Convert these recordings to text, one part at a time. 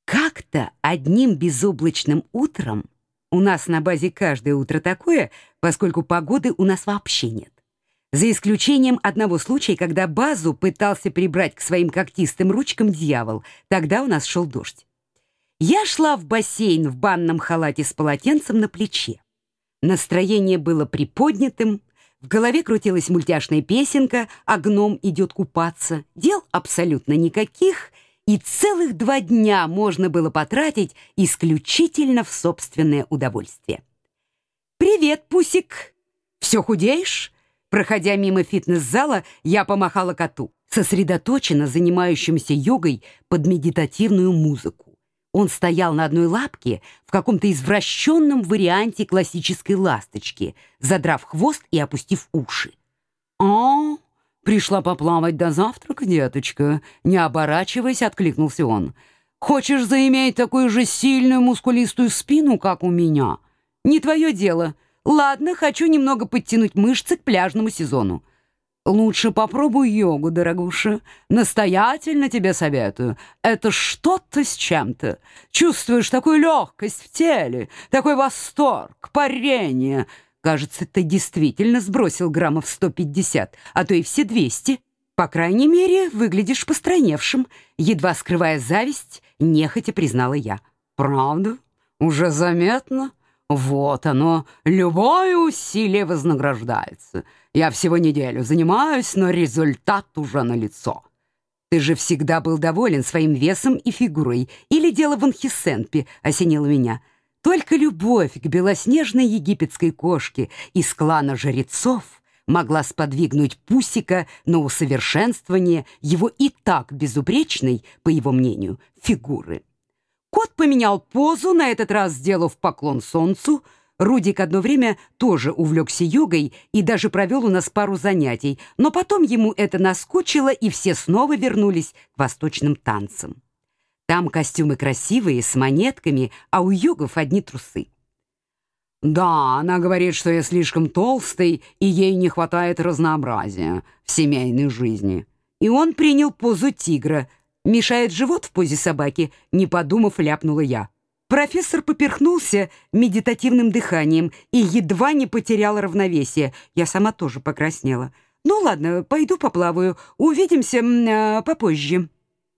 Как-то одним безоблачным утром, у нас на базе каждое утро такое, поскольку погоды у нас вообще нет, за исключением одного случая, когда базу пытался прибрать к своим когтистым ручкам дьявол, тогда у нас шел дождь. Я шла в бассейн в банном халате с полотенцем на плече. Настроение было приподнятым, в голове крутилась мультяшная песенка «А гном идет купаться». Дел абсолютно никаких, и целых 2 дня можно было потратить исключительно в собственное удовольствие. «Привет, Пусик! Все худеешь?» Проходя мимо фитнес-зала, я помахала коту, сосредоточенно занимающимся йогой под медитативную музыку. Он стоял на одной лапке в каком-то извращенном варианте классической ласточки, задрав хвост и опустив уши. «А, пришла поплавать до завтрака, деточка?» Не оборачиваясь, откликнулся он. «Хочешь заиметь такую же сильную мускулистую спину, как у меня? Не твое дело. Ладно, хочу немного подтянуть мышцы к пляжному сезону. Лучше попробуй йогу, дорогуша. Настоятельно тебе советую. Это что-то с чем-то. Чувствуешь такую легкость в теле, такой восторг, парение. Кажется, ты действительно сбросил граммов 150, а то и все 200. По крайней мере, выглядишь постройневшим. Едва скрывая зависть, нехотя признала я. Правда? Уже заметно? Вот оно, любое усилие вознаграждается. Я всего неделю занимаюсь, но результат уже налицо. Ты же всегда был доволен своим весом и фигурой. Или дело в Анхисенпе осенило меня. Только любовь к белоснежной египетской кошке из клана жрецов могла сподвигнуть Пусика на усовершенствование его и так безупречной, по его мнению, фигуры. Кот поменял позу, на этот раз сделав поклон солнцу. Рудик одно время тоже увлекся йогой и даже провел у нас пару занятий, но потом ему это наскучило, и все снова вернулись к восточным танцам. Там костюмы красивые, с монетками, а у йогов одни трусы. «Да, она говорит, что я слишком толстый, и ей не хватает разнообразия в семейной жизни». И он принял позу тигра. «Мешает живот в позе собаки?» Не подумав, ляпнула я. Профессор поперхнулся медитативным дыханием и едва не потерял равновесие. Я сама тоже покраснела. «Ну ладно, пойду поплаваю. Увидимся попозже».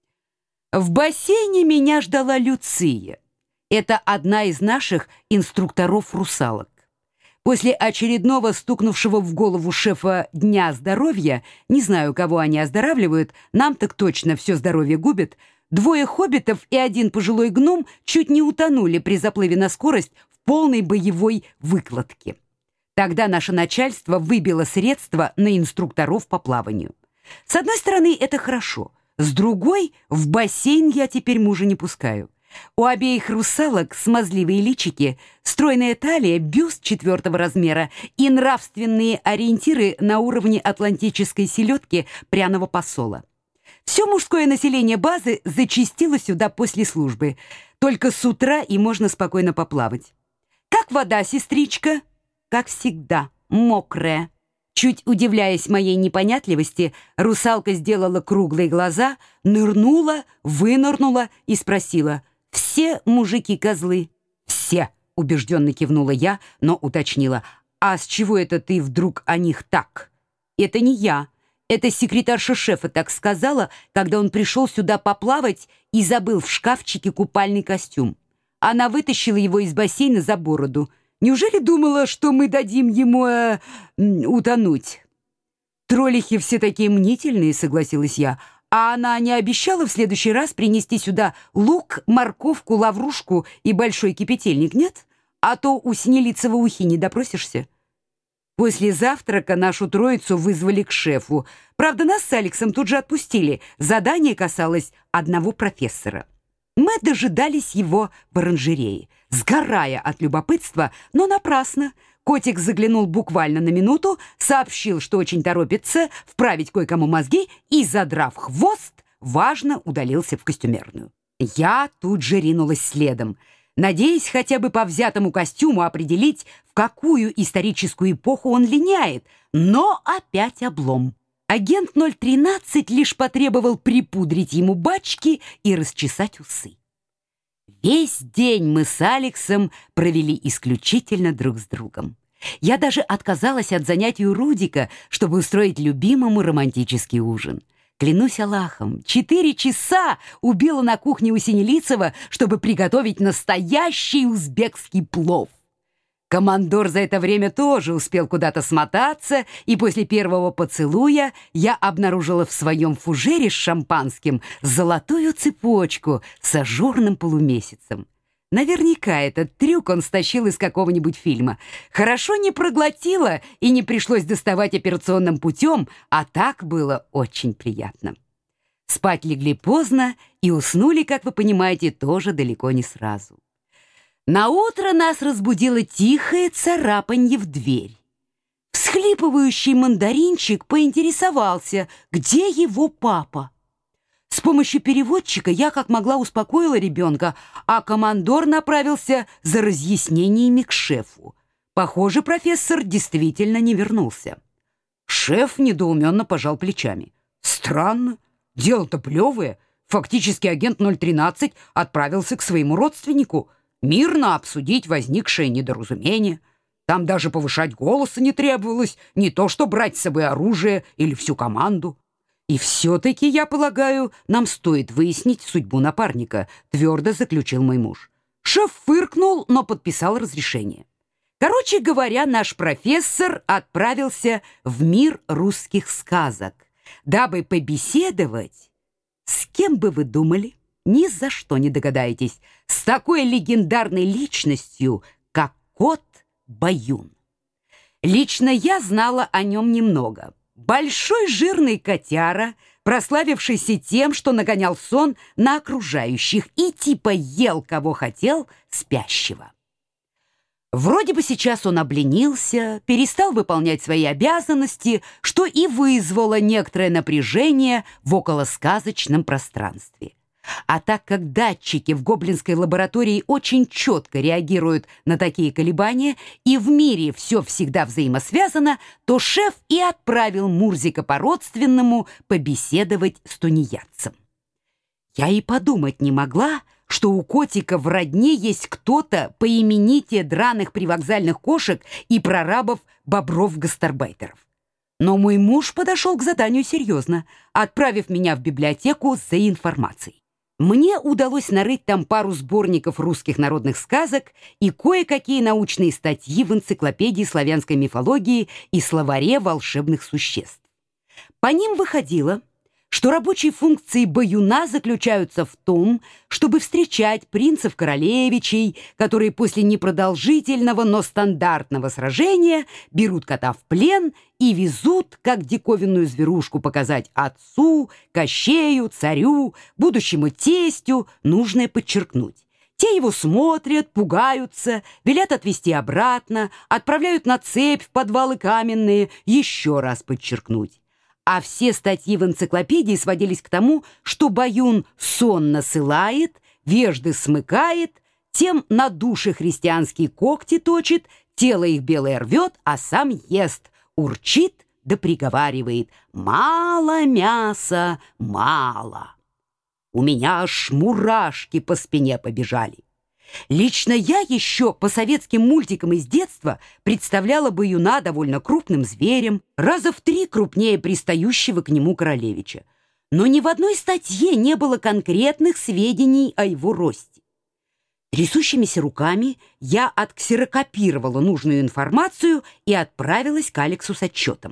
В бассейне меня ждала Люция. Это одна из наших инструкторов-русалок. После очередного стукнувшего в голову шефа Дня здоровья, не знаю, кого они оздоравливают, нам так точно все здоровье губит, 2 хоббитов и 1 пожилой гном чуть не утонули при заплыве на скорость в полной боевой выкладке. Тогда наше начальство выбило средства на инструкторов по плаванию. С одной стороны, это хорошо, с другой, в бассейн я теперь мужа не пускаю. У обеих русалок смазливые личики, стройная талия, бюст 4-го размера и нравственные ориентиры на уровне атлантической селедки пряного посола. Все мужское население базы зачастило сюда после службы. Только с утра и можно спокойно поплавать. «Как вода, сестричка?» «Как всегда, мокрая». Чуть удивляясь моей непонятливости, русалка сделала круглые глаза, нырнула, вынырнула и спросила: «Все мужики козлы?» «Все», — убежденно кивнула я, но уточнила: «А с чего это ты вдруг о них так?» «Это не я. Это секретарша шефа так сказала, когда он пришел сюда поплавать и забыл в шкафчике купальный костюм. Она вытащила его из бассейна за бороду. Неужели думала, что мы дадим ему утонуть?» «Троллихи все такие мнительные», — согласилась я. «А она не обещала в следующий раз принести сюда лук, морковку, лаврушку и большой кипятильник, нет? А то у Синелицева-ухи не допросишься». После завтрака нашу троицу вызвали к шефу. Правда, нас с Алексом тут же отпустили. Задание касалось одного профессора. Мы дожидались его в оранжерее, сгорая от любопытства, но напрасно. Котик заглянул буквально на минуту, сообщил, что очень торопится вправить кое-кому мозги и, задрав хвост, важно удалился в костюмерную. Я тут же ринулась следом, надеясь хотя бы по взятому костюму определить, в какую историческую эпоху он линяет, но опять облом. Агент 013 лишь потребовал припудрить ему бачки и расчесать усы. Весь день мы с Алексом провели исключительно друг с другом. Я даже отказалась от занятий у Рудика, чтобы устроить любимому романтический ужин. Клянусь Аллахом, 4 часа убила на кухне у Синелицева, чтобы приготовить настоящий узбекский плов. Командор за это время тоже успел куда-то смотаться, и после первого поцелуя я обнаружила в своем фужере с шампанским золотую цепочку с ажурным полумесяцем. Наверняка этот трюк он стащил из какого-нибудь фильма. Хорошо не проглотила и не пришлось доставать операционным путем, а так было очень приятно. Спать легли поздно и уснули, как вы понимаете, тоже далеко не сразу. Наутро нас разбудило тихое царапанье в дверь. Всхлипывающий мандаринчик поинтересовался, где его папа. С помощью переводчика я как могла успокоила ребенка, а командор направился за разъяснениями к шефу. Похоже, профессор действительно не вернулся. Шеф недоуменно пожал плечами. Странно, дело-то плевое. Фактически агент 013 отправился к своему родственнику мирно обсудить возникшее недоразумение. Там даже повышать голоса не требовалось, не то что брать с собой оружие или всю команду. И все-таки, я полагаю, нам стоит выяснить судьбу напарника, твердо заключил мой муж. Шеф фыркнул, но подписал разрешение. Короче говоря, наш профессор отправился в мир русских сказок, дабы побеседовать. С кем бы вы думали? Ни за что не догадаетесь. С такой легендарной личностью, как кот Баюн. Лично я знала о нем немного. Большой жирный котяра, прославившийся тем, что нагонял сон на окружающих и типа ел, кого хотел, спящего. Вроде бы сейчас он обленился, перестал выполнять свои обязанности, что и вызвало некоторое напряжение в околосказочном пространстве. А так как датчики в гоблинской лаборатории очень четко реагируют на такие колебания, и в мире все всегда взаимосвязано, то шеф и отправил Мурзика по-родственному побеседовать с тунеядцем. Я и подумать не могла, что у котика в родне есть кто-то по именитие драных привокзальных кошек и прорабов бобров-гастарбайтеров. Но мой муж подошел к заданию серьезно, отправив меня в библиотеку за информацией. Мне удалось нарыть там пару сборников русских народных сказок и кое-какие научные статьи в энциклопедии славянской мифологии и словаре волшебных существ. По ним выходило, что рабочие функции баюна заключаются в том, чтобы встречать принцев-королевичей, которые после непродолжительного, но стандартного сражения берут кота в плен и везут, как диковинную зверушку, показать отцу, Кощею, царю, будущему тестю, нужное подчеркнуть. Те его смотрят, пугаются, велят отвезти обратно, отправляют на цепь в подвалы каменные, еще раз подчеркнуть. А все статьи в энциклопедии сводились к тому, что баюн сон насылает, вежды смыкает, тем на души христианские когти точит, тело их белое рвет, а сам ест, урчит да приговаривает: «Мало мяса, мало». У меня аж мурашки по спине побежали. Лично я еще по советским мультикам из детства представляла баюна довольно крупным зверем, раза в 3 крупнее пристающего к нему королевича. Но ни в одной статье не было конкретных сведений о его росте. Трясущимися руками я отксерокопировала нужную информацию и отправилась к Алексу с отчетом.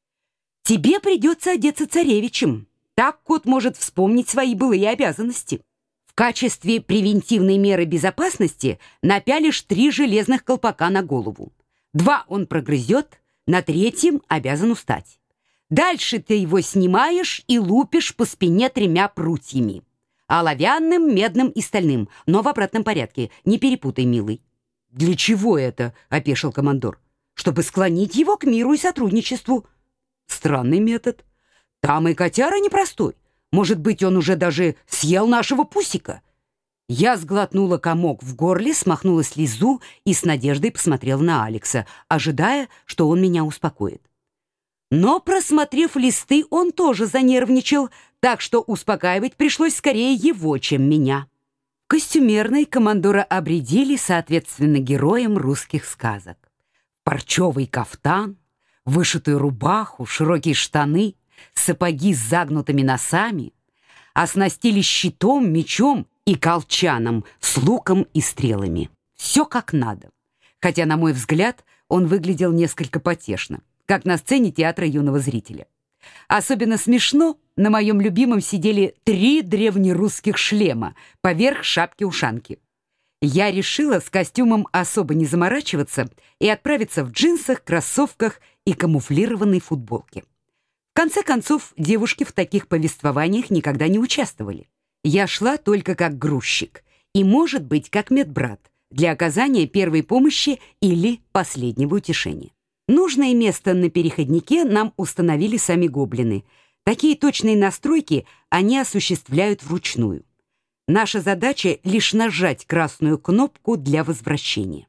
«Тебе придется одеться царевичем. Так кот может вспомнить свои былые обязанности. В качестве превентивной меры безопасности напялишь 3 железных колпака на голову. 2 он прогрызет, на 3-м обязан устать. Дальше ты его снимаешь и лупишь по спине 3 прутьями. Оловянным, медным и стальным, но в обратном порядке. Не перепутай, милый». «Для чего это?» — опешил командор. «Чтобы склонить его к миру и сотрудничеству». «Странный метод. Там и котяра непростой. Может быть, он уже даже съел нашего пусика». Я сглотнула комок в горле, смахнула слезу и с надеждой посмотрела на Алекса, ожидая, что он меня успокоит. Но, просмотрев листы, он тоже занервничал, так что успокаивать пришлось скорее его, чем меня. Костюмерной командора обрядили, соответственно, героям русских сказок. Парчевый кафтан, вышитую рубаху, широкие штаны, сапоги с загнутыми носами, оснастили щитом, мечом и колчаном с луком и стрелами. Все как надо. Хотя, на мой взгляд, он выглядел несколько потешно, как на сцене театра юного зрителя. Особенно смешно на моем любимом сидели 3 древнерусских шлема поверх шапки-ушанки. Я решила с костюмом особо не заморачиваться и отправиться в джинсах, кроссовках и камуфлированной футболке. В конце концов, девушки в таких повествованиях никогда не участвовали. Я шла только как грузчик и, может быть, как медбрат для оказания первой помощи или последнего утешения. Нужное место на переходнике нам установили сами гоблины. Такие точные настройки они осуществляют вручную. Наша задача — лишь нажать красную кнопку для возвращения.